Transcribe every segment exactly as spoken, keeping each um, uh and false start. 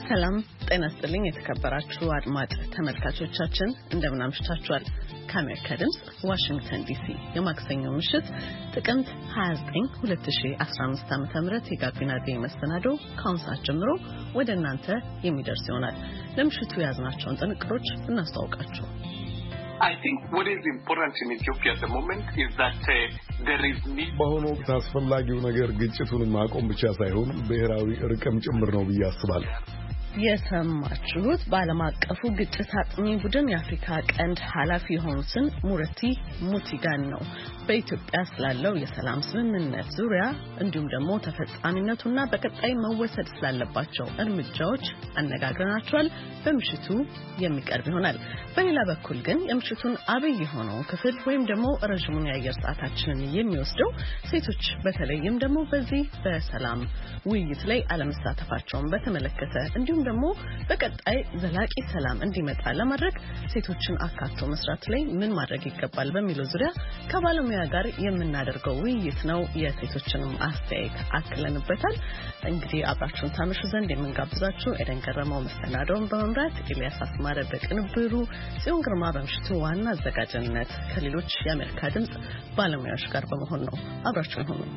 ሰላም ጤና ይስጥልኝ የተከበራችሁ አድማጭ ተመልካቾቻችን እንደምን አምሽታችኋል። ከአሜሪካ ድምጽ ዋሽንግተን ዲሲ የማክሰኞ ምሽት ጥቅምት ሃያ ዘጠኝ ሁለት ሺህ አስራ አምስት ዓመተ ምህረት የጋቢና ዴ መሰናዶ ከአሁን ሰዓት ጀምሮ ወደ እናንተ የሚደርስ ይሆናል። ለምሽቱ ያዝናቸውን ጥንቅሮች እናስተዋውቃችሁ። I think what is important in Ethiopia at the moment is that uh, there is need በአሁኑ ወቅት አስፈላጊው ነገር ግጭቱን ማቆም ብቻ ሳይሆን ብሔራዊ እርቅም ጭምር ነው ብዬ አስባለሁ። የሰማችሁት በዓለም አቀፉ ግጭት አጥኚ ቡድን የአፍሪካ ቀንድ ኃላፊ የሆኑትን ሙረቲ ሙቲጋን ነው። በኢትዮጵያ ስላለው የሰላም ስምምነት ዙሪያ እንዲሁም ደግሞ ተፈጻሚነቱና በቀጣይ መወሰድ ስላለባቸው እርምጃዎች አነጋግረናቸዋል። በምሽቱ የሚቀርብ ይሆናል። በሌላ በኩል ግን የምሽቱን አብይ የሆነው ክፍል ወይም ደግሞ ረጅሙን የአየር ሰዓታችንን የሚወስደው ሴቶች በተለይም ደግሞ በዚህ በሰላም ውይይት ላይ አለመሳተፋቸውን በተመለከተ እንዲሁም ደግሞ በቀጣይ ዘላቂ ሰላም እንዲመጣ ለማድረግ ሴቶችን አካቶ መስራት ላይ ምን ማድረግ ይገባል በሚለው ዙሪያ ከባለሙያ ጋር የምናደርገው ውይይት ነው። የሴቶችንም አስተያየት አክለንበታል። እንግዲህ አብራችሁን ታመሹ ዘንድ የምንጋብዛችሁ ኤደን ገረመው መሰናዶውን በመምራት ኤልያስ አስማረ በቅንብሩ ጽዮን ግርማ በምሽቱ ዋና አዘጋጅነት ከሌሎች የአሜሪካ ድምጽ ባለሙያዎች ጋር በመሆን ነው። አብራችሁን ሁኑ።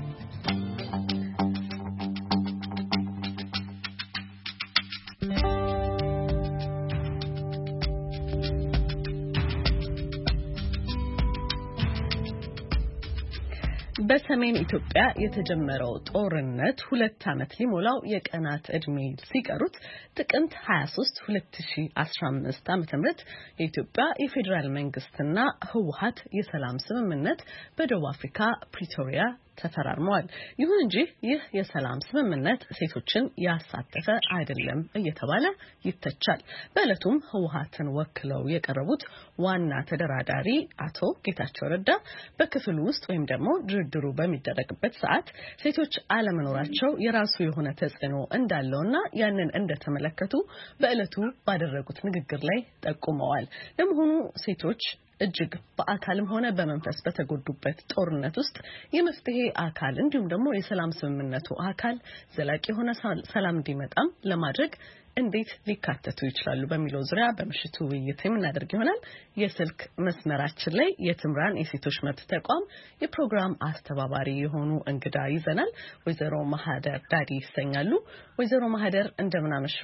በሰሜን ኢትዮጵያ የተጀመረው ጦርነት ሁለት ዓመት ሊሞላው የቀናት እድሜ ሲቀሩት ጥቅምት ሃያ ሶስት ሁለት ሺህ አስራ አምስት ዓመተ ምህረት የኢትዮጵያ የፌዴራል መንግስትና ህወሓት የሰላም ስምምነት በደቡብ አፍሪካ ፕሪቶሪያ ተፈራርመዋል። ይሁን እንጂ ይህ የሰላም ስምምነት ሴቶችን ያሳተፈ አይደለም እየተባለ ይተቻል። በእለቱም ህወሓትን ወክለው የቀረቡት ዋና ተደራዳሪ አቶ ጌታቸው ረዳ በክፍሉ ውስጥ ወይም ደግሞ ድርድሩ በሚደረግበት ሰዓት ሴቶች አለመኖራቸው የራሱ የሆነ ተጽዕኖ እንዳለውና ያንን እንደተመለከቱ በእለቱ ባደረጉት ንግግር ላይ ጠቁመዋል። ለመሆኑ ሴቶች እጅግ በአካልም ሆነ በመንፈስ በተጎዱበት ጦርነት ውስጥ የመፍትሄ አካል እንዲሁም ደግሞ የሰላም ስምምነቱ አካል ዘላቂ የሆነ ሰላም እንዲመጣም ለማድረግ እንዴት ሊካተቱ ይችላሉ በሚለው ዙሪያ በምሽቱ ውይይት የምናደርግ ይሆናል። የስልክ መስመራችን ላይ የትምራን የሴቶች መብት ተቋም የፕሮግራም አስተባባሪ የሆኑ እንግዳ ይዘናል። ወይዘሮ ማህደር ዳዲ ይሰኛሉ። ወይዘሮ ማህደር እንደምን አመሹ?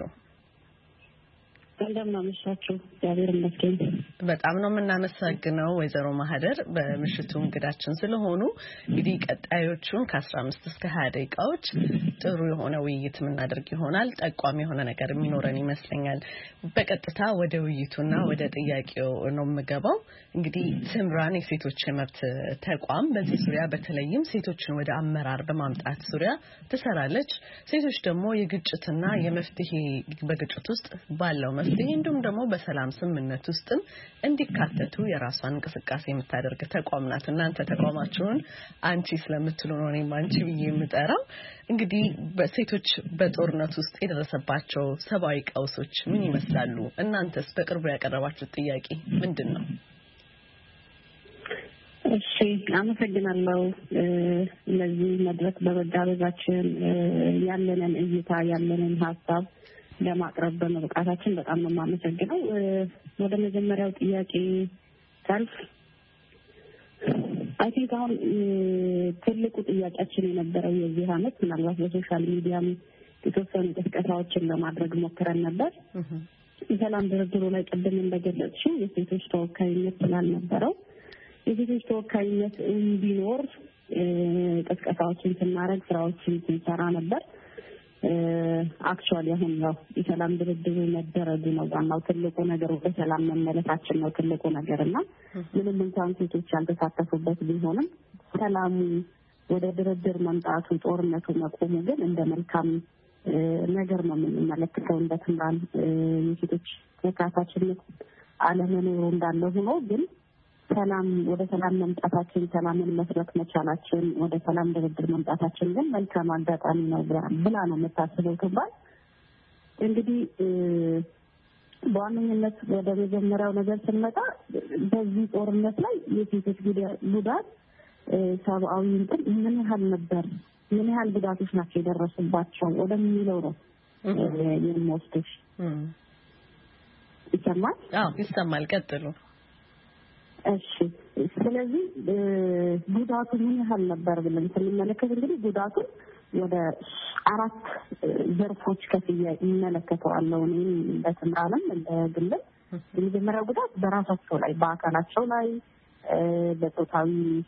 እንደምናመሻችሁ እግዚአብሔር ይመስገን። በጣም ነው የምናመሰግነው ወይዘሮ ማህደር በምሽቱ እንግዳችን ስለሆኑ። እንግዲህ ቀጣዮቹን ከአስራ አምስት እስከ ሃያ ደቂቃዎች ጥሩ የሆነ ውይይት የምናደርግ ይሆናል። ጠቋሚ የሆነ ነገር የሚኖረን ይመስለኛል። በቀጥታ ወደ ውይይቱና ወደ ጥያቄው ነው የምገባው። እንግዲህ ትምራን የሴቶች መብት ተቋም በዚህ ዙሪያ በተለይም ሴቶችን ወደ አመራር በማምጣት ዙሪያ ትሰራለች። ሴቶች ደግሞ የግጭትና የመፍትሄ በግጭት ውስጥ ባለው መፍትሄ እንዲሁም ደግሞ በሰላም ስምምነት ውስጥም እንዲካተቱ የራሷን እንቅስቃሴ የምታደርግ ተቋም ናት። እናንተ ተቋማችሁን አንቺ ስለምትሉ ነው እኔም አንቺ ብዬ የምጠራው። እንግዲህ በሴቶች በጦርነት ውስጥ የደረሰባቸው ሰብአዊ ቀውሶች ምን ይመስላሉ? እናንተስ በቅርቡ ያቀረባችሁት ጥያቄ ምንድን ነው? እሺ አመሰግናለሁ። ለዚህ መድረክ በመጋበዛችን ያለንን እይታ ያለንን ሀሳብ ለማቅረብ በመብቃታችን በጣም ነው የማመሰግነው። ወደ መጀመሪያው ጥያቄ ታልፍ አይ ቲንክ አሁን ትልቁ ጥያቄያችን የነበረው የዚህ ዓመት ምናልባት በሶሻል ሚዲያም የተወሰኑ ቅስቀሳዎችን ለማድረግ ሞክረን ነበር። የሰላም ድርድሩ ላይ ቅድም እንደገለጽሽው የሴቶች ተወካይነት ስላልነበረው የሴቶች ተወካይነት እንዲኖር ቅስቀሳዎችን ስናደርግ ስራዎችን ስንሰራ ነበር። አክቹአሊ አሁን ያው የሰላም ድርድሩ መደረጉ ነው ዋናው ትልቁ ነገር፣ ወደ ሰላም መመለሳችን ነው ትልቁ ነገርና ምንም እንኳን ሴቶች ያልተሳተፉበት ቢሆንም ሰላሙ ወደ ድርድር መምጣቱ ጦርነቱ መቆሙ ግን እንደ መልካም ነገር ነው የምንመለከተው። እንደ ትምራን የሴቶች ተካታችነት አለመኖሩ እንዳለ ሆኖ ግን ሰላም ወደ ሰላም መምጣታችን ሰላምን መስረት መቻላችን ወደ ሰላም ድርድር መምጣታችን ግን መልካም አጋጣሚ ነው ብላ ነው የምታስበው ትባል። እንግዲህ በዋነኝነት ወደ መጀመሪያው ነገር ስንመጣ በዚህ ጦርነት ላይ የሴቶች ጉዳት ሰብአዊ እንትን ምን ያህል ነበር፣ ምን ያህል ጉዳቶች ናቸው የደረሱባቸው ወደሚለው ነው የሚወስዱሽ ይሰማል? አዎ ይሰማል። ቀጥሉ። እሺ ስለዚህ ጉዳቱ ምን ያህል ነበር ብለን ስንመለከት እንግዲህ ጉዳቱ ወደ አራት ዘርፎች ከፍዬ እመለከተዋለሁ። እኔም በትምራንም እንደግልም የመጀመሪያው ጉዳት በራሳቸው ላይ በአካላቸው ላይ በጾታዊ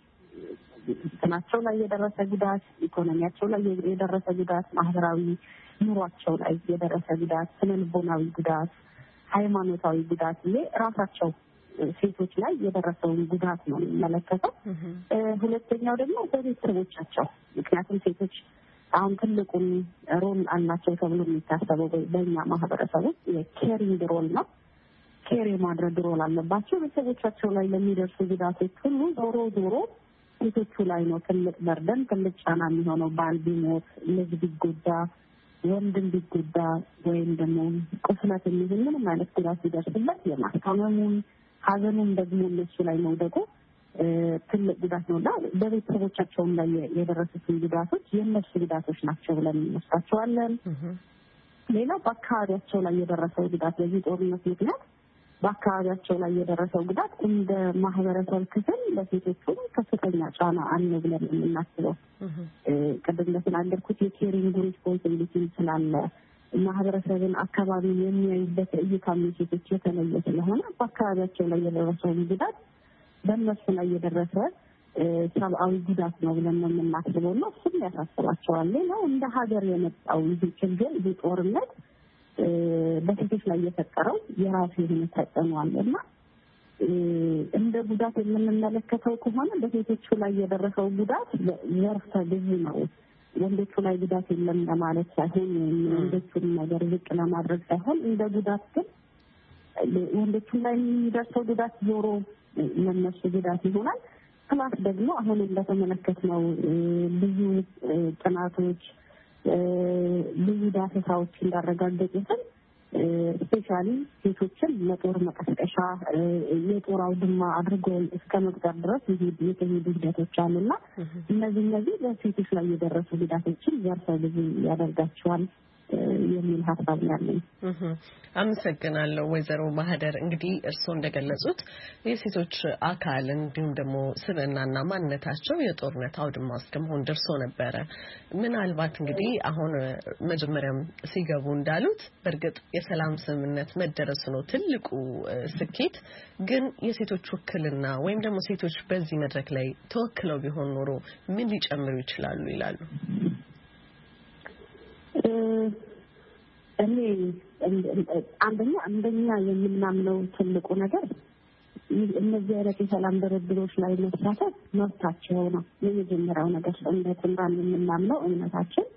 እንትናቸው ላይ የደረሰ ጉዳት፣ ኢኮኖሚያቸው ላይ የደረሰ ጉዳት፣ ማህበራዊ ኑሯቸው ላይ የደረሰ ጉዳት፣ ስነልቦናዊ ጉዳት፣ ሃይማኖታዊ ጉዳት ይሄ ራሳቸው ሴቶች ላይ የደረሰውን ጉዳት ነው የሚመለከተው። ሁለተኛው ደግሞ በቤተሰቦቻቸው ምክንያቱም ሴቶች አሁን ትልቁን ሮል አላቸው ተብሎ የሚታሰበው በእኛ ማህበረሰብ ውስጥ የኬሪንግ ሮል ነው። ኬር የማድረግ ሮል አለባቸው። ቤተሰቦቻቸው ላይ ለሚደርሱ ጉዳቶች ሁሉ ዞሮ ዞሮ ሴቶቹ ላይ ነው ትልቅ በርደን ትልቅ ጫና የሚሆነው። ባል ቢሞት፣ ልጅ ቢጎዳ፣ ወንድም ቢጎዳ ወይም ደግሞ ቁስለት የሚሆን ምንም አይነት ጉዳት ሲደርስበት የማስታመሙን ሀዘኑም ደግሞ እነሱ ላይ መውደቁ ትልቅ ጉዳት ነውና በቤተሰቦቻቸውም ላይ የደረሱትን ጉዳቶች የእነሱ ጉዳቶች ናቸው ብለን እንወስዳቸዋለን። ሌላው በአካባቢያቸው ላይ የደረሰው ጉዳት በዚህ ጦርነት ምክንያት በአካባቢያቸው ላይ የደረሰው ጉዳት እንደ ማህበረሰብ ክፍል ለሴቶቹም ከፍተኛ ጫና አለ ብለን የምናስበው ቅድም እንደተናገርኩት የኬሪንግ ሪስፖንሲቢሊቲ ስላለ ማህበረሰብን አካባቢ የሚያዩበት እይታ ሴቶች የተለየ ስለሆነ በአካባቢያቸው ላይ የደረሰውን ጉዳት በእነሱ ላይ የደረሰ ሰብአዊ ጉዳት ነው ብለን የምናስበው ነው። እሱም ያሳስባቸዋል። ሌላው እንደ ሀገር የመጣው ይህ ችግር ይህ ጦርነት በሴቶች ላይ የፈጠረው የራሱ የሆነ ተጽዕኖ አለና እንደ ጉዳት የምንመለከተው ከሆነ በሴቶቹ ላይ የደረሰው ጉዳት ዘርፈ ብዙ ነው። ወንዶቹ ላይ ጉዳት የለም ለማለት ሳይሆን ወንዶቹን ነገር ዝቅ ለማድረግ ሳይሆን እንደ ጉዳት ግን ወንዶቹ ላይ የሚደርሰው ጉዳት ዞሮ ለነሱ ጉዳት ይሆናል። ፕላስ ደግሞ አሁን እንደተመለከትነው ብዙ ጥናቶች ብዙ ዳሰሳዎች እንዳረጋገጡት ስፔሻሊ ሴቶችን ለጦር መቀስቀሻ የጦር አውድማ አድርገው እስከ መቅጠር ድረስ የተሄዱ ሂደቶች አሉና እነዚህ እነዚህ በሴቶች ላይ የደረሱ ጉዳቶችን ዘርፈ ብዙ ያደርጋቸዋል የሚል ሀሳብ ያለኝ። አመሰግናለሁ ወይዘሮ ማህደር። እንግዲህ እርስዎ እንደገለጹት የሴቶች አካል እንዲሁም ደግሞ ስብዕናና ማንነታቸው የጦርነት አውድማ ውስጥ መሆን ደርሶ ነበረ። ምናልባት እንግዲህ አሁን መጀመሪያም ሲገቡ እንዳሉት በእርግጥ የሰላም ስምምነት መደረሱ ነው ትልቁ ስኬት። ግን የሴቶች ውክልና ወይም ደግሞ ሴቶች በዚህ መድረክ ላይ ተወክለው ቢሆን ኖሮ ምን ሊጨምሩ ይችላሉ ይላሉ? እኔ አንደኛ እንደኛ የምናምነው ትልቁ ነገር እነዚህ አይነት የሰላም ድርድሮች ላይ መሳተፍ መብታቸው ነው። የመጀመሪያው ነገር እንደ ትምራን የምናምነው እምነታችን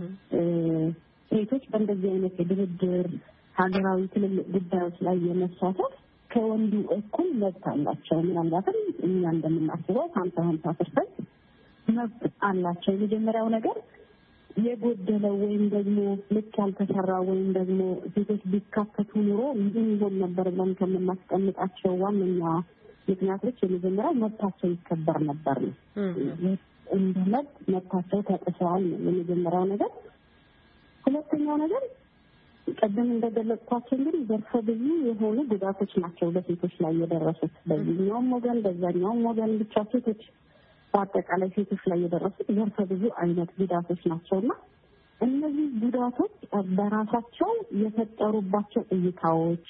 ሴቶች በእንደዚህ አይነት የድርድር ሀገራዊ ትልልቅ ጉዳዮች ላይ የመሳተፍ ከወንዱ እኩል መብት አላቸው። ምናልባትም እኛ እንደምናስበው ሀምሳ ሀምሳ ፐርሰንት መብት አላቸው። የመጀመሪያው ነገር የጎደለው ወይም ደግሞ ልክ ያልተሰራ ወይም ደግሞ ሴቶች ቢካተቱ ኑሮ ምን ይሆን ነበር ብለን ከምናስቀምጣቸው ዋነኛ ምክንያቶች የመጀመሪያው መብታቸው ይከበር ነበር ነው። እንደ መብት መብታቸው ተጥሰዋል ነው የመጀመሪያው ነገር። ሁለተኛው ነገር ቀደም እንደገለጽኳቸው እንግዲህ ዘርፈ ብዙ የሆኑ ጉዳቶች ናቸው በሴቶች ላይ የደረሱት። በዚህኛውም ወገን በዛኛውም ወገን ብቻ ሴቶች በአጠቃላይ ሴቶች ላይ የደረሱት ዘርፈ ብዙ አይነት ጉዳቶች ናቸውና እነዚህ ጉዳቶች በራሳቸው የፈጠሩባቸው እይታዎች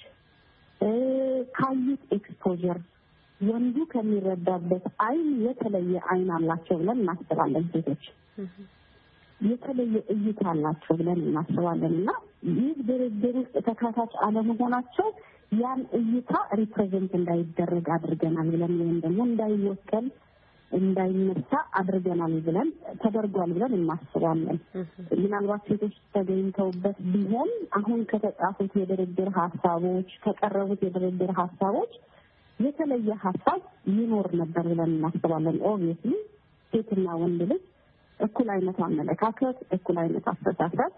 ካዩት ኤክስፖዠር ወንዱ ከሚረዳበት አይን የተለየ አይን አላቸው ብለን እናስባለን። ሴቶች የተለየ እይታ አላቸው ብለን እናስባለን እና ይህ ድርድር ውስጥ ተካታች አለመሆናቸው ያን እይታ ሪፕሬዘንት እንዳይደረግ አድርገናል ብለን ወይም ደግሞ እንዳይወከል እንዳይነሳ አድርገናል ብለን ተደርጓል ብለን እናስባለን። ምናልባት ሴቶች ተገኝተውበት ቢሆን አሁን ከተጻፉት የድርድር ሀሳቦች ከቀረቡት የድርድር ሀሳቦች የተለየ ሀሳብ ይኖር ነበር ብለን እናስባለን። ኦብቪየስሊ ሴትና ወንድ ልጅ እኩል አይነት አመለካከት እኩል አይነት አስተሳሰብ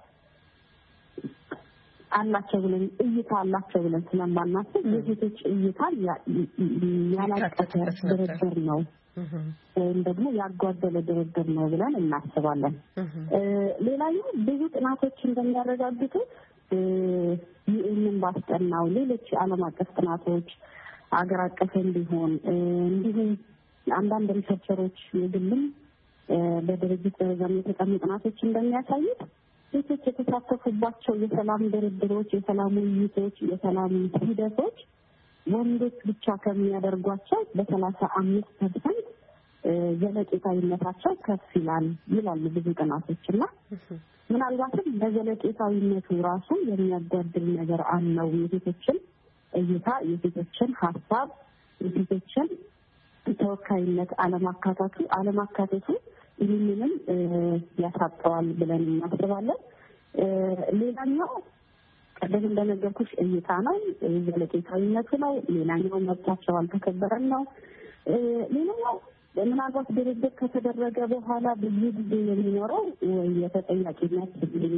አላቸው ብለን እይታ አላቸው ብለን ስለማናስብ የሴቶች እይታ ያላቀተ ድርድር ነው ወይም ደግሞ ያጓደለ ድርድር ነው ብለን እናስባለን። ሌላኛው ብዙ ጥናቶች እንደሚያረጋግጡት ይህንን ባስጠናው ሌሎች ዓለም አቀፍ ጥናቶች አገር አቀፍ እንዲሆን እንዲሁም አንዳንድ ሪሰርቸሮች የግልም በድርጅት ደረጃም የተጠኑ ጥናቶች እንደሚያሳዩት ሴቶች የተሳተፉባቸው የሰላም ድርድሮች፣ የሰላም ውይይቶች፣ የሰላም ሂደቶች ወንዶች ብቻ ከሚያደርጓቸው በሰላሳ አምስት ፐርሰንት ዘለቄታዊነታቸው ከፍ ይላል ይላሉ ብዙ ጥናቶችና ምናልባትም በዘለቄታዊነቱ ራሱ የሚያጓድል ነገር አለው። የሴቶችን እይታ፣ የሴቶችን ሀሳብ፣ የሴቶችን ተወካይነት አለማካተቱ አለማካተቱ ይህንንም ያሳጠዋል ብለን እናስባለን። ሌላኛው ቀደም እንደነገርኩሽ እይታ ነው፣ ዘለቄታዊነቱ ነው። ሌላኛው መብታቸው አልተከበረም ነው። ሌላኛው ምናልባት ድርድር ከተደረገ በኋላ ብዙ ጊዜ የሚኖረው የተጠያቂነት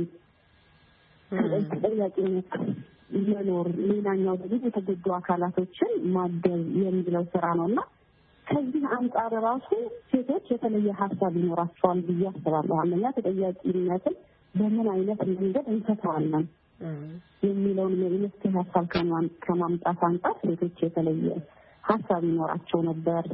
ተጠያቂነት መኖር፣ ሌላኛው ደግሞ የተጎዱ አካላቶችን ማገዝ የሚለው ስራ ነውና ከዚህ አንጻር ራሱ ሴቶች የተለየ ሀሳብ ይኖራቸዋል ብዬ አስባለሁ። አንደኛ ተጠያቂነትን በምን አይነት መንገድ እንፈታዋለን የሚለውን የመፍትሄ ሀሳብ ከማምጣት አንጻር ሴቶች የተለየ ሀሳብ ይኖራቸው ነበር።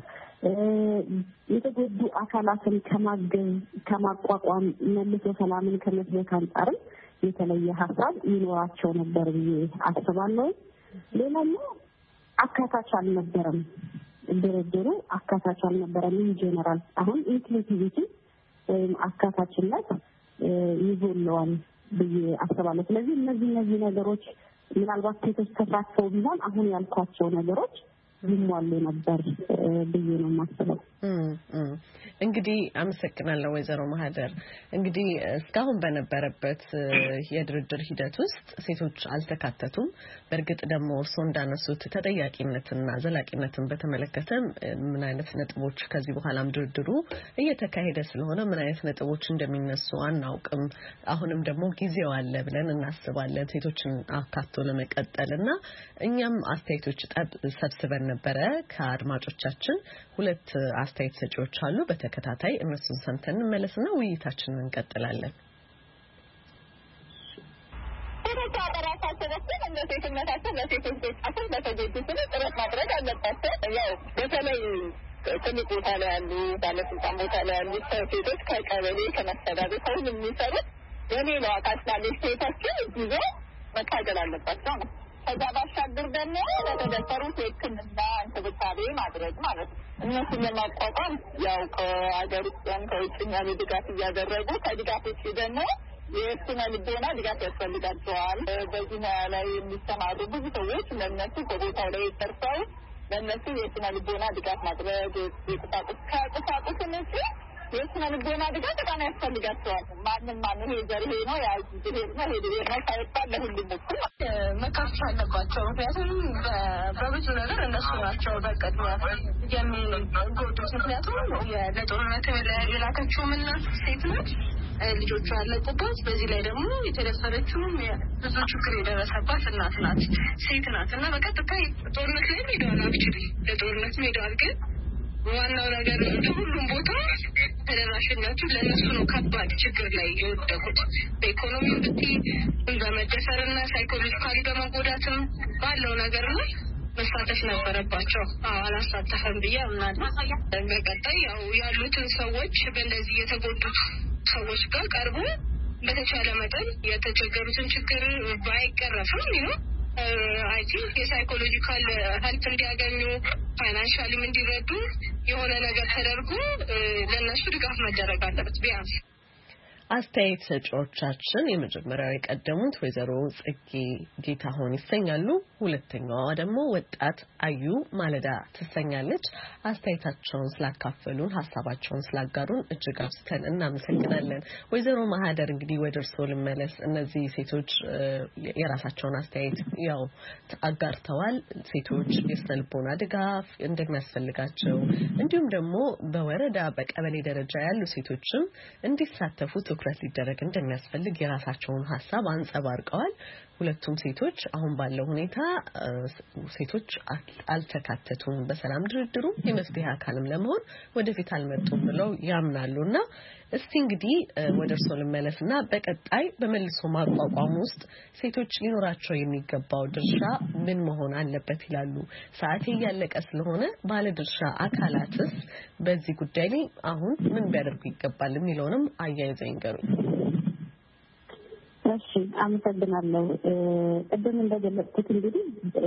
የተጎዱ አካላትን ከማገዝ ከማቋቋም መልሶ ሰላምን ከመስበክ አንጻር የተለየ ሀሳብ ይኖራቸው ነበር ብዬ አስባለሁ። ሌላኛው አካታች አልነበረም፣ ድርድሩ አካታች አልነበረም። ኢንጀነራል አሁን ኢንክሉሲቪቲ ወይም አካታችነት ይጎለዋል ብዬ አስባለሁ። ስለዚህ እነዚህ እነዚህ ነገሮች ምናልባት ሴቶች ተሳትፈው ቢሆን አሁን ያልኳቸው ነገሮች ይሟሉ ነበር ብዬ ነው የማስበው። እንግዲህ አመሰግናለሁ ወይዘሮ ማህደር። እንግዲህ እስካሁን በነበረበት የድርድር ሂደት ውስጥ ሴቶች አልተካተቱም። በእርግጥ ደግሞ እርስዎ እንዳነሱት ተጠያቂነትና ዘላቂነትን በተመለከተ ምን አይነት ነጥቦች ከዚህ በኋላም ድርድሩ እየተካሄደ ስለሆነ ምን አይነት ነጥቦች እንደሚነሱ አናውቅም። አሁንም ደግሞ ጊዜው አለ ብለን እናስባለን ሴቶችን አካቶ ለመቀጠልና እኛም አስተያየቶች ሰብስበን ነበረ ከአድማጮቻችን። ሁለት አስተያየት ሰጪዎች አሉ። በተከታታይ እነሱን ሰምተን እንመለስና ውይይታችንን እንቀጥላለን። ሴትነታቸው ለሴቶች ቤታቸው በተጎዱ ስለ ጥረት ማድረግ አለባቸው። ያው በተለይ ትልቅ ቦታ ላይ ያሉ ባለስልጣን ቦታ ላይ ያሉ ሴቶች ከቀበሌ ከመስተዳደር ከሁሉም የሚሰሩት የሌላው አካል ስላለች ሴቶችን ይዞ መታገል አለባቸው ነው። ከዛ ባሻገር ደግሞ ለተደፈሩት የሕክምና እንክብካቤ ማድረግ ማለት ነው። እነሱን ለማቋቋም ያው ከሀገር ውስጥም ከውጭም ያሉ ድጋፍ እያደረጉ ከድጋፎች ደግሞ የስነ ልቦና ድጋፍ ያስፈልጋቸዋል። በዚህ ሙያ ላይ የሚሰማሩ ብዙ ሰዎች ለእነሱ በቦታው ላይ ደርሰው ለእነሱ የስነ ልቦና ድጋፍ ማድረግ የቁሳቁስ ከቁሳቁስ ነጭ የስነ ልቦና ድጋፍ በጣም ያስፈልጋቸዋል። ማንም ማንም ይሄ ዘር ይሄ ነው ያ ይሄ ነው ይሄ ነው ሳይባል ለሁሉም እኩል መካፈል አለባቸው። ምክንያቱም በብዙ ነገር እነሱ ናቸው በቅድሚያ የሚጎዱት። ምክንያቱም ለጦርነት የላከችውም እናት ሴት ነች፣ ልጆቿ ያለቁባት፣ በዚህ ላይ ደግሞ የተደፈረችው ብዙ ችግር የደረሰባት እናት ናት፣ ሴት ናት እና በቀጥታ ጦርነት ላይ ሄደዋል። አክቹዋሊ ለጦርነት ሄደዋል። ግን ዋናው ነገር ሁሉም ቦታ ተደራሽነቱ ለእነሱ ነው ከባድ ችግር ላይ የወደቁት። በኢኮኖሚ ብቲ በመደፈርና ሳይኮሎጂካሊ በመጎዳትም ባለው ነገር ላይ መሳተፍ ነበረባቸው። አዎ አላሳተፈም ብዬ አምናለሁ። በቀጣይ ያው ያሉትን ሰዎች በእንደዚህ የተጎዱት ሰዎች ጋር ቀርቦ በተቻለ መጠን የተቸገሩትን ችግር ባይቀረፍም ነው አይ ቲንክ የሳይኮሎጂካል ሄልፕ እንዲያገኙ ፋይናንሻሊም እንዲረዱ የሆነ ነገር ተደርጎ ለእነሱ ድጋፍ መደረግ አለበት ቢያንስ። አስተያየት ሰጪዎቻችን የመጀመሪያው የቀደሙት ወይዘሮ ጽጌ ጌታሁን ይሰኛሉ። ሁለተኛዋ ደግሞ ወጣት አዩ ማለዳ ትሰኛለች። አስተያየታቸውን ስላካፈሉን ሀሳባቸውን ስላጋሩን እጅግ አብዝተን እናመሰግናለን። ወይዘሮ ማህደር እንግዲህ ወደ እርስዎ ልመለስ። እነዚህ ሴቶች የራሳቸውን አስተያየት ያው አጋርተዋል። ሴቶች የስነልቦና ድጋፍ እንደሚያስፈልጋቸው እንዲሁም ደግሞ በወረዳ በቀበሌ ደረጃ ያሉ ሴቶችም እንዲሳተፉ ትኩረት ሊደረግ እንደሚያስፈልግ የራሳቸውን ሐሳብ አንጸባርቀዋል። ሁለቱም ሴቶች አሁን ባለው ሁኔታ ሴቶች አልተካተቱም በሰላም ድርድሩ የመፍትሄ አካልም ለመሆን ወደፊት አልመጡም ብለው ያምናሉና እስቲ እንግዲህ ወደ እርሶ ልመለስና በቀጣይ በመልሶ ማቋቋም ውስጥ ሴቶች ሊኖራቸው የሚገባው ድርሻ ምን መሆን አለበት ይላሉ? ሰዓቴ ያለቀ ስለሆነ ባለድርሻ አካላትስ በዚህ ጉዳይ ላይ አሁን ምን ቢያደርጉ ይገባል የሚለውንም አያይዘው ይንገሩኝ። እሺ አመሰግናለሁ። ቅድም እንደገለጽኩት እንግዲህ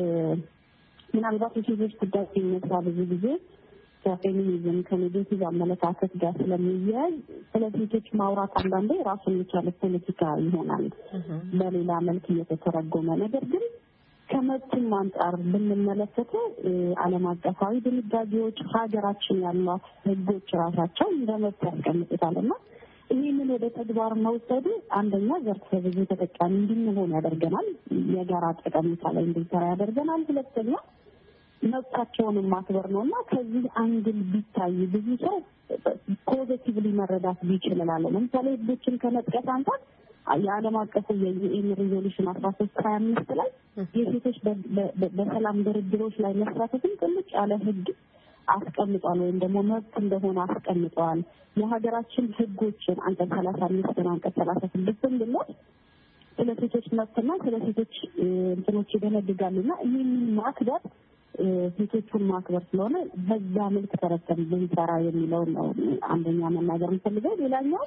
ምናልባት የሴቶች ጉዳይ ሲነሳ ብዙ ጊዜ ከፌሚኒዝም ከኔጌቲቭ አመለካከት ጋር ስለሚያያዝ ስለ ሴቶች ማውራት አንዳንዴ ራሱን የቻለ ፖለቲካ ይሆናል በሌላ መልክ እየተተረጎመ። ነገር ግን ከመብትም አንጻር ብንመለከተው ዓለም አቀፋዊ ድንጋጌዎች ሀገራችን ያሏት ሕጎች ራሳቸው እንደ መብት ያስቀምጡታልና ይህንን ወደ ተግባር መውሰዱ አንደኛ ዘርፈ ብዙ ተጠቃሚ እንድንሆን ያደርገናል፣ የጋራ ጠቀሜታ ላይ እንድንሰራ ያደርገናል። ሁለተኛ መብታቸውን ማክበር ነውና ከዚህ አንግል ቢታይ ብዙ ሰው ፖዚቲቭሊ መረዳት ቢችላል። ለምሳሌ ሕጎችን ከመጥቀስ አንፃር የዓለም አቀፉ የዩኤን ሪዞሉሽን አስራ ሶስት ሀያ አምስት ላይ የሴቶች በሰላም ድርድሮች ላይ መሳተፍን ጥልቅ ያለ ሕግ አስቀምጧል ወይም ደግሞ መብት እንደሆነ አስቀምጧል። የሀገራችን ሕጎችን አንቀጽ ሰላሳ አምስት እና አንቀጽ ሰላሳ ስድስት እንደሆነ ስለ ሴቶች መብትና ስለ ሴቶች እንትኖች ይደነግጋሉና ይህንን ማክበር ሴቶቹን ማክበር ስለሆነ በዛ መልክ ተረተን ብንሰራ የሚለው ነው አንደኛ መናገር የምፈልገው። ሌላኛው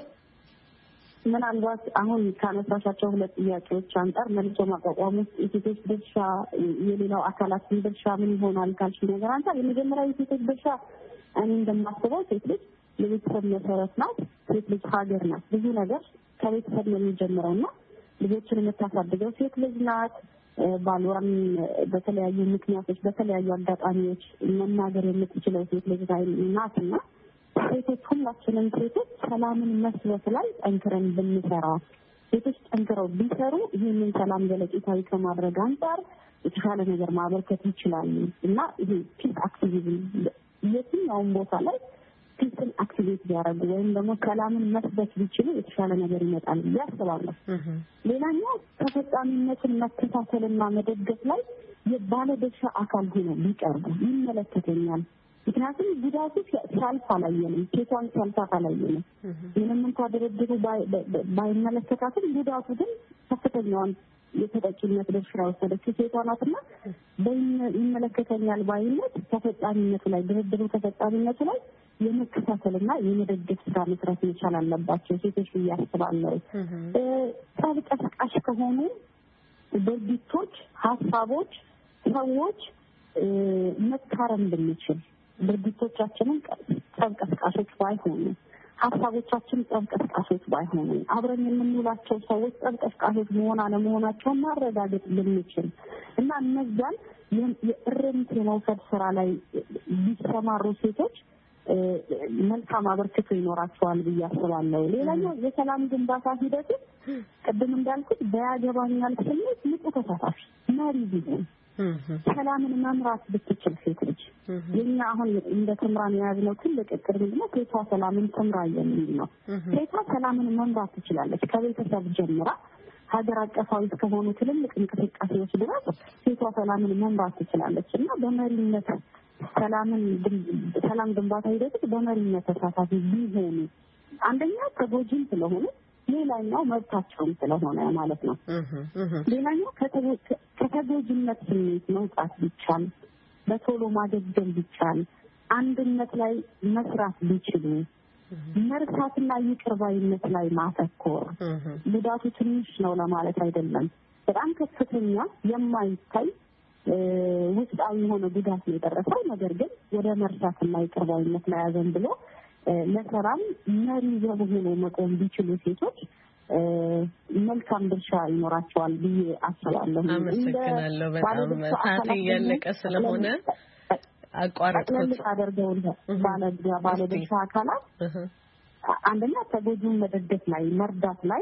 ምናልባት አሁን ካነሳሻቸው ሁለት ጥያቄዎች አንጻር መልሶ ማቋቋም ውስጥ የሴቶች ድርሻ የሌላው አካላት ድርሻ ምን ይሆናል ካልሽ ነገር አንጻር የመጀመሪያው የሴቶች ድርሻ እኔ እንደማስበው ሴት ልጅ የቤተሰብ መሰረት ናት። ሴት ልጅ ሀገር ናት። ብዙ ነገር ከቤተሰብ ነው የሚጀምረውና ልጆችን የምታሳድገው ሴት ልጅ ናት። ባሏን በተለያዩ ምክንያቶች በተለያዩ አጋጣሚዎች መናገር የምትችለው ሴት ልጅ ናትና ሴቶች ሁላችንም ሴቶች ሰላምን መስረት ላይ ጠንክረን ብንሰራ ሴቶች ጠንክረው ቢሰሩ ይህንን ሰላም ዘለቄታዊ ከማድረግ አንጻር የተሻለ ነገር ማበርከት ይችላሉ እና ይሄ ፒስ አክቲቪዝም የትኛውም ቦታ ላይ ፒስን አክቲቬት ቢያደርጉ ወይም ደግሞ ሰላምን መስበት ቢችሉ የተሻለ ነገር ይመጣል ብዬ አስባለሁ። ሌላኛው ተፈጻሚነትን መከታተልና መደገፍ ላይ የባለድርሻ አካል ሆነው ቢቀርቡ ይመለከተኛል። ምክንያቱም ጉዳቱ ሲያልፍ አላየንም፣ ሴቷን ሲያልፋት አላየንም። ምንም እንኳ ድርድሩ ባይመለከታትም ጉዳቱ ግን ከፍተኛውን የተጠቂነት ድርሻ ወሰደችው ሴቷ ናትና በይመለከተኛል ባይነት ተፈጻሚነቱ ላይ ድርድሩ ተፈጻሚነቱ ላይ የመከታተልና የመደገፍ ስራ መስራት መቻል አለባቸው ሴቶች ብዬ አስባለሁ። ጠብ ቀስቃሽ ከሆኑ ድርጊቶች፣ ሀሳቦች፣ ሰዎች መታረም ብንችል ድርጊቶቻችንን ጠብ ቀስቃሾች ባይሆኑ ሀሳቦቻችን ጠብ ቀስቃሾች ባይሆኑ አብረን የምንውላቸው ሰዎች ጠብ ቀስቃሾች መሆን አለመሆናቸውን ማረጋገጥ ብንችል እና እነዛን የእርምት የመውሰድ ስራ ላይ ቢሰማሩ ሴቶች መልካም አበርክቶ ይኖራቸዋል ብዬ አስባለሁ። ሌላኛው የሰላም ግንባታ ሂደቱ ቅድም እንዳልኩት በያገባኛል ስሜት ንቁ ተሳታፊ መሪ ቢሆን ሰላምን መምራት ብትችል ሴት ልጅ የኛ አሁን እንደ ተምራን የያዝነው ትልቅ እቅድ ምንድነው? ሴቷ ሰላምን ተምራ የሚል ነው። ሴቷ ሰላምን መምራት ትችላለች። ከቤተሰብ ጀምራ ሀገር አቀፋዊ እስከሆኑ ትልልቅ እንቅስቃሴዎች ድረስ ሴቷ ሰላምን መምራት ትችላለች እና በመሪነት ሰላምን ሰላም ግንባታ ሂደት በመሪነት ተሳታፊ ቢሆኑ አንደኛ ተጎጂም ስለሆነ ሌላኛው መብታቸውም ስለሆነ ማለት ነው። ሌላኛው ከተጎጂነት ስሜት መውጣት ቢቻል፣ በቶሎ ማገገም ቢቻል፣ አንድነት ላይ መስራት ቢችሉ፣ መርሳትና ይቅር ባይነት ላይ ማተኮር ጉዳቱ ትንሽ ነው ለማለት አይደለም። በጣም ከፍተኛ የማይታይ ውስጣዊ የሆነ ጉዳት ነው የደረሰው። ነገር ግን ወደ መርሳትና ይቅር ባይነት ላይ ያዘን ብሎ ለሰላም መሪ ዘብ ሆኖ መቆም ቢችሉ ሴቶች መልካም ድርሻ ይኖራቸዋል ብዬ አስባለሁ። አመሰግናለሁ። በጣም ሰዓት እያለቀ ስለሆነ አቋራጭኩት። አደርገው ባለድርሻ ባለድርሻ አካላት አንደኛ ተጎጂውን መደገፍ ላይ መርዳት ላይ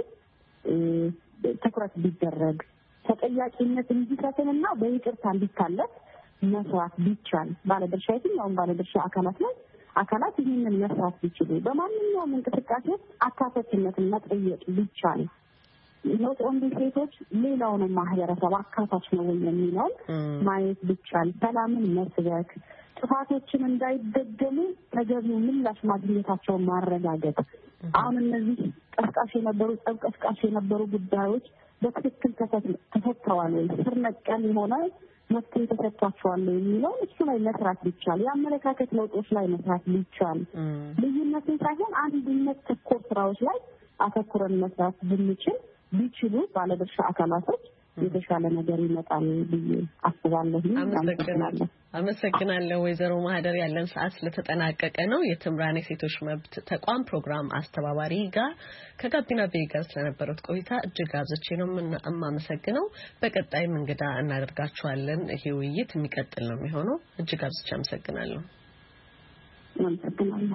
ትኩረት ቢደረግ ተጠያቂነት እንዲሰፍንና በይቅርታ እንዲታለፍ መስራት ቢቻል ባለድርሻ የትኛውም ባለድርሻ አካላት ላይ አካላት ይህንን መስራት ቢችሉ በማንኛውም እንቅስቃሴ አካታችነትን መጠየቅ ቢቻል ነው ወንድ ሴቶች ሌላውን ማህበረሰብ አካታች ነው የሚለው ማየት ቢቻል ሰላምን መስበክ ጥፋቶችን እንዳይደገሙ ተገቢው ምላሽ ማግኘታቸውን ማረጋገጥ አሁን እነዚህ ቀስቃሽ የነበሩ ቀስቃሽ የነበሩ ጉዳዮች በትክክል ተፈተዋል ወይ ስር ነቀል የሆነ መፍትሄ ተሰጥቷቸዋል የሚለው እሱ ላይ መስራት ቢቻል የአመለካከት ለውጦች ላይ መስራት ቢቻል ልዩነትን ሳይሆን አንድነት ተኮር ስራዎች ላይ አተኩረን መስራት ብንችል ቢችሉ ባለድርሻ አካላቶች የተሻለ ነገር ይመጣል ብዬ አስባለሁ። አመሰግናለሁ አመሰግናለሁ ወይዘሮ ማህደር ያለን ሰዓት ስለተጠናቀቀ ነው። የትምራን ሴቶች መብት ተቋም ፕሮግራም አስተባባሪ ጋር ከጋቢና ቤ ጋር ስለነበሩት ቆይታ እጅግ አብዝቼ ነው የማመሰግነው። በቀጣይም እንግዳ እናደርጋችኋለን። ይሄ ውይይት የሚቀጥል ነው የሚሆነው። እጅግ አብዝቼ አመሰግናለሁ። አመሰግናለሁ።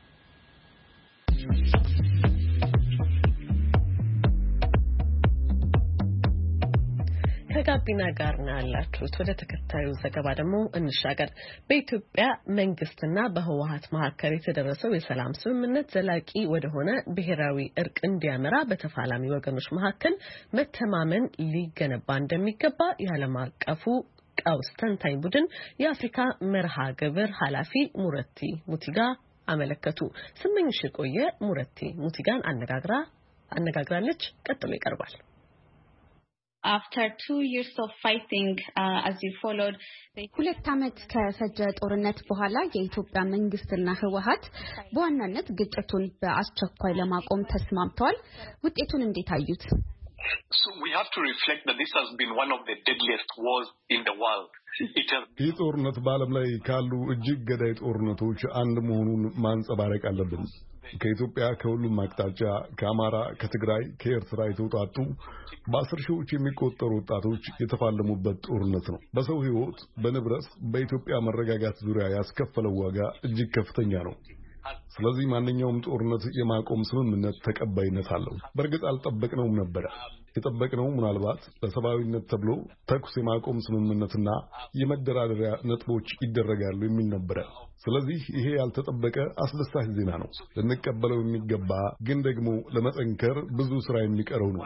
ከጋቢና ጋር ነው ያላችሁት። ወደ ተከታዩ ዘገባ ደግሞ እንሻገር። በኢትዮጵያ መንግስትና በህወሓት መካከል የተደረሰው የሰላም ስምምነት ዘላቂ ወደሆነ ብሔራዊ እርቅ እንዲያመራ በተፋላሚ ወገኖች መካከል መተማመን ሊገነባ እንደሚገባ የዓለም አቀፉ ቀውስ ተንታኝ ቡድን የአፍሪካ መርሃ ግብር ኃላፊ ሙረቲ ሙቲጋ አመለከቱ። ስምኝሽ ቆየ ሙረቲ ሙቲጋን አነጋግራ አነጋግራለች። ቀጥሎ ይቀርባል። After two years of fighting, uh, as you followed, ሁለት ዓመት ከፈጀ ጦርነት በኋላ የኢትዮጵያ መንግስትና ህወሓት በዋናነት ግጭቱን በአስቸኳይ ለማቆም ተስማምተዋል። ውጤቱን እንዴት አዩት? So we have to reflect that this has been one of the deadliest wars in the world. ይህ ጦርነት በዓለም ላይ ካሉ እጅግ ገዳይ ጦርነቶች አንድ መሆኑን ማንጸባረቅ አለብን። ከኢትዮጵያ ከሁሉም አቅጣጫ ከአማራ፣ ከትግራይ፣ ከኤርትራ የተውጣጡ በአስር ሺዎች የሚቆጠሩ ወጣቶች የተፋለሙበት ጦርነት ነው። በሰው ህይወት፣ በንብረት፣ በኢትዮጵያ መረጋጋት ዙሪያ ያስከፈለው ዋጋ እጅግ ከፍተኛ ነው። ስለዚህ ማንኛውም ጦርነት የማቆም ስምምነት ተቀባይነት አለው። በእርግጥ አልጠበቅነውም ነበር። የጠበቅነው ምናልባት ለሰብአዊነት ተብሎ ተኩስ የማቆም ስምምነትና የመደራደሪያ ነጥቦች ይደረጋሉ የሚል ነበር። ስለዚህ ይሄ ያልተጠበቀ አስደሳች ዜና ነው። ልንቀበለው የሚገባ ግን ደግሞ ለመጠንከር ብዙ ስራ የሚቀረው ነው።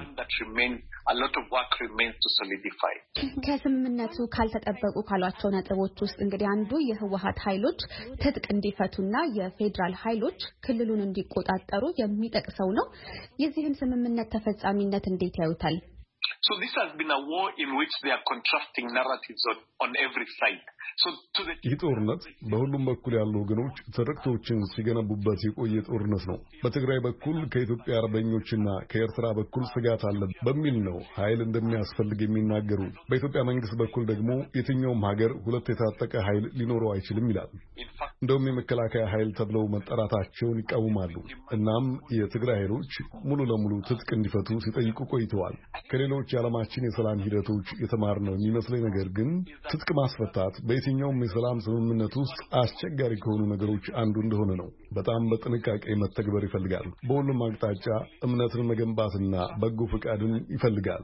ከስምምነቱ ካልተጠበቁ ካሏቸው ነጥቦች ውስጥ እንግዲህ አንዱ የህወሓት ኃይሎች ትጥቅ እንዲፈቱና የፌዴራል ኃይሎች ክልሉን እንዲቆጣጠሩ የሚጠቅሰው ነው። የዚህን ስምምነት ተፈጻሚነት እንዴት ያዩታል? So this has been a war in which there are contrasting narratives on, on every side. So to the ይህ ጦርነት በሁሉም በኩል ያሉ ወገኖች ትርክቶችን ሲገነቡበት የቆየ ጦርነት ነው። በትግራይ በኩል ከኢትዮጵያ አርበኞችና ከኤርትራ በኩል ስጋት አለ በሚል ነው ኃይል እንደሚያስፈልግ የሚናገሩ። በኢትዮጵያ መንግስት በኩል ደግሞ የትኛውም ሀገር ሁለት የታጠቀ ኃይል ሊኖረው አይችልም ይላል። እንደውም የመከላከያ ኃይል ተብለው መጠራታቸውን ይቃወማሉ። እናም የትግራይ ኃይሎች ሙሉ ለሙሉ ትጥቅ እንዲፈቱ ሲጠይቁ ቆይተዋል። ከሌሎች የዓለማችን የሰላም ሂደቶች የተማርነው የሚመስለኝ ነገር ግን ትጥቅ ማስፈታት በየትኛውም የሰላም ስምምነት ውስጥ አስቸጋሪ ከሆኑ ነገሮች አንዱ እንደሆነ ነው። በጣም በጥንቃቄ መተግበር ይፈልጋል። በሁሉም አቅጣጫ እምነትን መገንባትና በጎ ፈቃድን ይፈልጋል።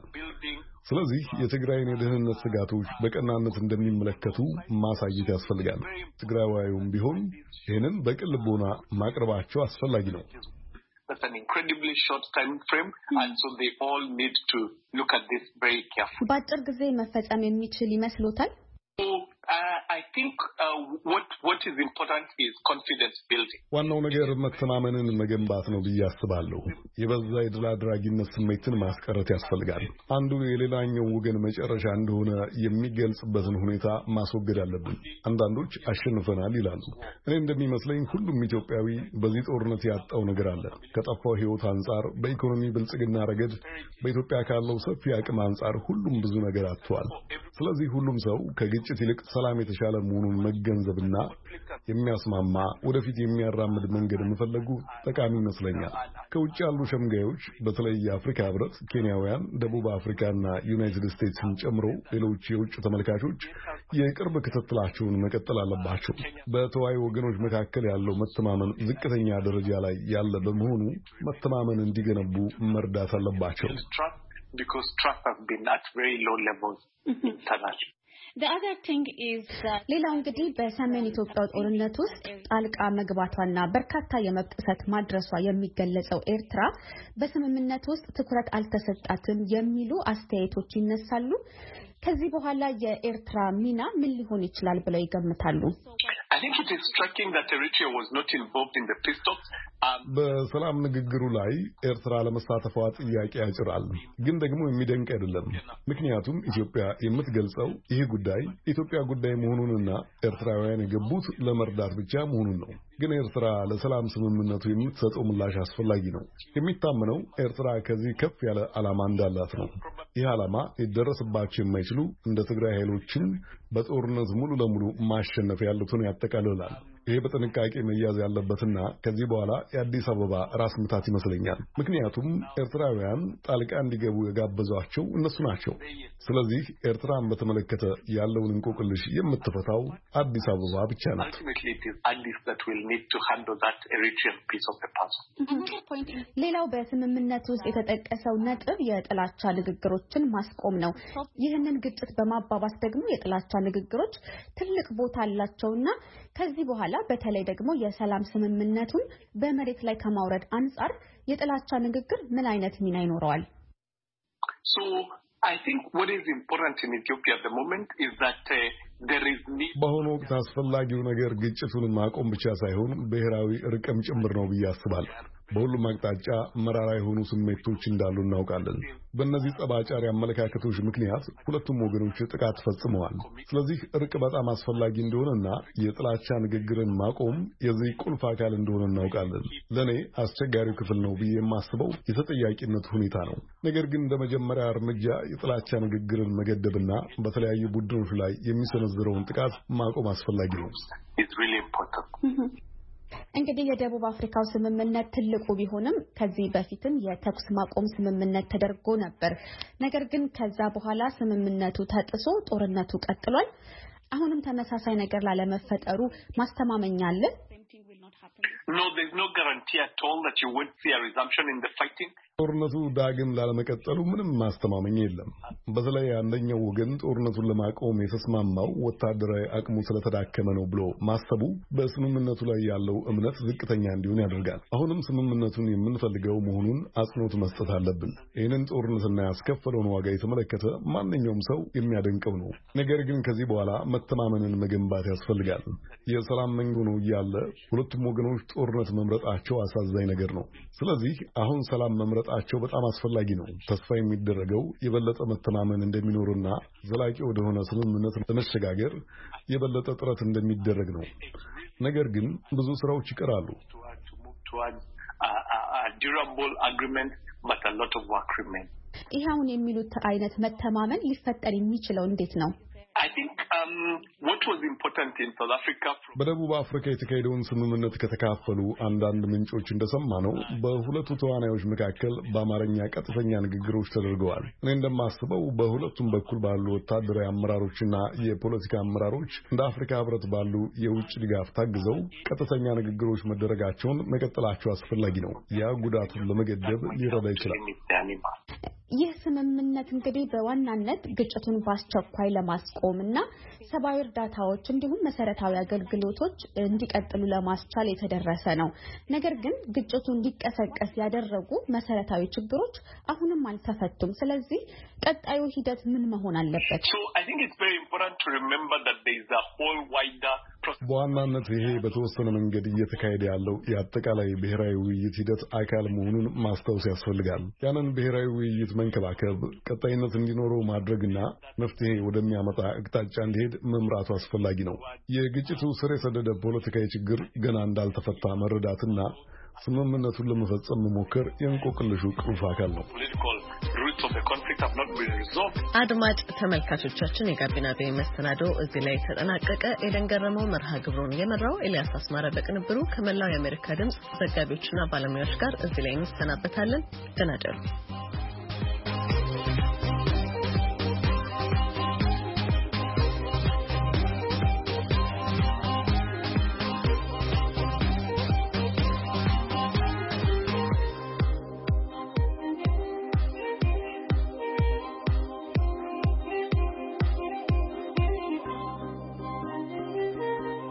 ስለዚህ የትግራይን የደህንነት ስጋቶች በቀናነት እንደሚመለከቱ ማሳየት ያስፈልጋል። ትግራዋዩም ቢሆን ይህንን በቅን ልቦና ማቅረባቸው አስፈላጊ ነው። That's an incredibly short time frame, and so they all need to look at this very carefully. በአጭር ጊዜ መፈጸም የሚችል ይመስሎታል? So uh, I think uh, what what is important is confidence building. ዋናው ነገር መተማመንን መገንባት ነው ብዬ አስባለሁ። የበዛ የድል አድራጊነት ስሜትን ማስቀረት ያስፈልጋል። አንዱ የሌላኛው ወገን መጨረሻ እንደሆነ የሚገልጽበትን ሁኔታ ማስወገድ አለብን። አንዳንዶች አሸንፈናል ይላሉ። እኔ እንደሚመስለኝ ሁሉም ኢትዮጵያዊ በዚህ ጦርነት ያጣው ነገር አለ። ከጠፋው ሕይወት አንጻር፣ በኢኮኖሚ ብልጽግና ረገድ፣ በኢትዮጵያ ካለው ሰፊ አቅም አንጻር ሁሉም ብዙ ነገር አጥቷል። ስለዚህ ሁሉም ሰው ከግጭት ይልቅ ሰላም የተሻለ መሆኑን መገንዘብና የሚያስማማ ወደፊት የሚያራምድ መንገድ መፈለጉ ጠቃሚ ይመስለኛል። ከውጭ ያሉ ሸምጋዮች በተለይ የአፍሪካ ህብረት፣ ኬንያውያን፣ ደቡብ አፍሪካና ዩናይትድ ስቴትስን ጨምሮ ሌሎች የውጭ ተመልካቾች የቅርብ ክትትላቸውን መቀጠል አለባቸው። በተዋይ ወገኖች መካከል ያለው መተማመን ዝቅተኛ ደረጃ ላይ ያለ በመሆኑ መተማመን እንዲገነቡ መርዳት አለባቸው። Because trust has been at very low levels internally. ሌላው እንግዲህ በሰሜን ኢትዮጵያ ጦርነት ውስጥ ጣልቃ መግባቷና በርካታ የመብት ጥሰት ማድረሷ የሚገለጸው ኤርትራ በስምምነት ውስጥ ትኩረት አልተሰጣትም የሚሉ አስተያየቶች ይነሳሉ። ከዚህ በኋላ የኤርትራ ሚና ምን ሊሆን ይችላል ብለው ይገምታሉ? I think it is striking that Eritrea was not involved in the peace talks. በሰላም ንግግሩ ላይ ኤርትራ ለመሳተፏ ጥያቄ ያጭራል። ግን ደግሞ የሚደንቅ አይደለም። ምክንያቱም ኢትዮጵያ የምትገልጸው ይህ ጉዳይ ኢትዮጵያ ጉዳይ መሆኑንና ኤርትራውያን የገቡት ለመርዳት ብቻ መሆኑን ነው። ግን ኤርትራ ለሰላም ስምምነቱ የምትሰጠው ምላሽ አስፈላጊ ነው። የሚታመነው ኤርትራ ከዚህ ከፍ ያለ ዓላማ እንዳላት ነው። ይህ ዓላማ ሊደረስባቸው የማይችሉ እንደ ትግራይ ኃይሎችን በጦርነት ሙሉ ለሙሉ ማሸነፍ ያሉትን ያጠቃልላል። ይሄ በጥንቃቄ መያዝ ያለበትና ከዚህ በኋላ የአዲስ አበባ ራስ ምታት ይመስለኛል። ምክንያቱም ኤርትራውያን ጣልቃ እንዲገቡ የጋበዟቸው እነሱ ናቸው። ስለዚህ ኤርትራን በተመለከተ ያለውን እንቆቅልሽ የምትፈታው አዲስ አበባ ብቻ ናት። ሌላው በስምምነት ውስጥ የተጠቀሰው ነጥብ የጥላቻ ንግግሮችን ማስቆም ነው። ይህንን ግጭት በማባባስ ደግሞ የጥላቻ ንግግሮች ትልቅ ቦታ አላቸውና ከዚህ በኋላ በተለይ ደግሞ የሰላም ስምምነቱን በመሬት ላይ ከማውረድ አንጻር የጥላቻ ንግግር ምን አይነት ሚና ይኖረዋል? So I think what is important in Ethiopia at the moment is that uh, there is need. በአሁኑ ወቅት አስፈላጊው ነገር ግጭቱን ማቆም ብቻ ሳይሆን ብሔራዊ እርቅም ጭምር ነው ብዬ አስባለሁ። በሁሉም አቅጣጫ መራራ የሆኑ ስሜቶች እንዳሉ እናውቃለን። በእነዚህ ጸባጫሪ አመለካከቶች ምክንያት ሁለቱም ወገኖች ጥቃት ፈጽመዋል። ስለዚህ እርቅ በጣም አስፈላጊ እንደሆነና የጥላቻ ንግግርን ማቆም የዚህ ቁልፍ አካል እንደሆነ እናውቃለን። ለእኔ አስቸጋሪው ክፍል ነው ብዬ የማስበው የተጠያቂነት ሁኔታ ነው። ነገር ግን እንደ መጀመሪያ እርምጃ የጥላቻ ንግግርን መገደብና በተለያዩ ቡድኖች ላይ የሚሰነዝረውን ጥቃት ማቆም አስፈላጊ ነው። እንግዲህ የደቡብ አፍሪካው ስምምነት ትልቁ ቢሆንም ከዚህ በፊትም የተኩስ ማቆም ስምምነት ተደርጎ ነበር። ነገር ግን ከዛ በኋላ ስምምነቱ ተጥሶ ጦርነቱ ቀጥሏል። አሁንም ተመሳሳይ ነገር ላለመፈጠሩ ማስተማመኛ አለ? No, there's no guarantee at all that you won't see a resumption in the fighting. ጦርነቱ ዳግም ላለመቀጠሉ ምንም ማስተማመኛ የለም። በተለይ አንደኛው ወገን ጦርነቱን ለማቆም የተስማማው ወታደራዊ አቅሙ ስለተዳከመ ነው ብሎ ማሰቡ በስምምነቱ ላይ ያለው እምነት ዝቅተኛ እንዲሆን ያደርጋል። አሁንም ስምምነቱን የምንፈልገው መሆኑን አጽንኦት መስጠት አለብን። ይህንን ጦርነትና ያስከፈለውን ዋጋ የተመለከተ ማንኛውም ሰው የሚያደንቀው ነው። ነገር ግን ከዚህ በኋላ መተማመንን መገንባት ያስፈልጋል። የሰላም መንገድ ነው እያለ ሁለቱም ወገኖች ጦርነት መምረጣቸው አሳዛኝ ነገር ነው። ስለዚህ አሁን ሰላም መምረጣቸው በጣም አስፈላጊ ነው። ተስፋ የሚደረገው የበለጠ መተማመን እንደሚኖርና ዘላቂ ወደሆነ ስምምነት ለመሸጋገር የበለጠ ጥረት እንደሚደረግ ነው። ነገር ግን ብዙ ስራዎች ይቀራሉ። ይህ አሁን የሚሉት አይነት መተማመን ሊፈጠር የሚችለው እንዴት ነው? I think um, what was important in South Africa. በደቡብ አፍሪካ የተካሄደውን ስምምነት ከተካፈሉ አንዳንድ ምንጮች እንደሰማነው በሁለቱ ተዋናዮች መካከል በአማርኛ ቀጥተኛ ንግግሮች ተደርገዋል። እኔ እንደማስበው በሁለቱም በኩል ባሉ ወታደራዊ አመራሮችና የፖለቲካ አመራሮች እንደ አፍሪካ ሕብረት ባሉ የውጭ ድጋፍ ታግዘው ቀጥተኛ ንግግሮች መደረጋቸውን መቀጠላቸው አስፈላጊ ነው። ያ ጉዳቱን ለመገደብ ሊረዳ ይችላል። ይህ ስምምነት እንግዲህ በዋናነት ግጭቱን በአስቸኳይ ለማስቆምና ሰብአዊ እርዳታዎች እንዲሁም መሰረታዊ አገልግሎቶች እንዲቀጥሉ ለማስቻል የተደረሰ ነው። ነገር ግን ግጭቱ እንዲቀሰቀስ ያደረጉ መሰረታዊ ችግሮች አሁንም አልተፈቱም። ስለዚህ ቀጣዩ ሂደት ምን መሆን አለበት? So I think it's very important to remember that there is a whole wider process. በዋናነት ይሄ በተወሰነ መንገድ እየተካሄደ ያለው የአጠቃላይ ብሔራዊ ውይይት ሂደት አካል መሆኑን ማስታወስ ያስፈልጋል። ያንን ብሔራዊ ውይይት መንከባከብ፣ ቀጣይነት እንዲኖረው ማድረግና መፍትሄ ወደሚያመጣ አቅጣጫ እንዲሄድ መምራቱ አስፈላጊ ነው። የግጭቱ ስር የሰደደ ፖለቲካዊ ችግር ገና እንዳልተፈታ መረዳትና ስምምነቱን ለመፈጸም መሞከር የእንቆቅልሹ ቁልፍ አካል ነው። አድማጭ ተመልካቾቻችን የጋቢና ቤ መስተናዶ እዚህ ላይ ተጠናቀቀ። ኤደን ገረመው መርሃ ግብሩን የመራው፣ ኤልያስ አስማረ በቅንብሩ ከመላው የአሜሪካ ድምጽ ዘጋቢዎችና ባለሙያዎች ጋር እዚህ ላይ እንሰናበታለን። ደህና እደሩ።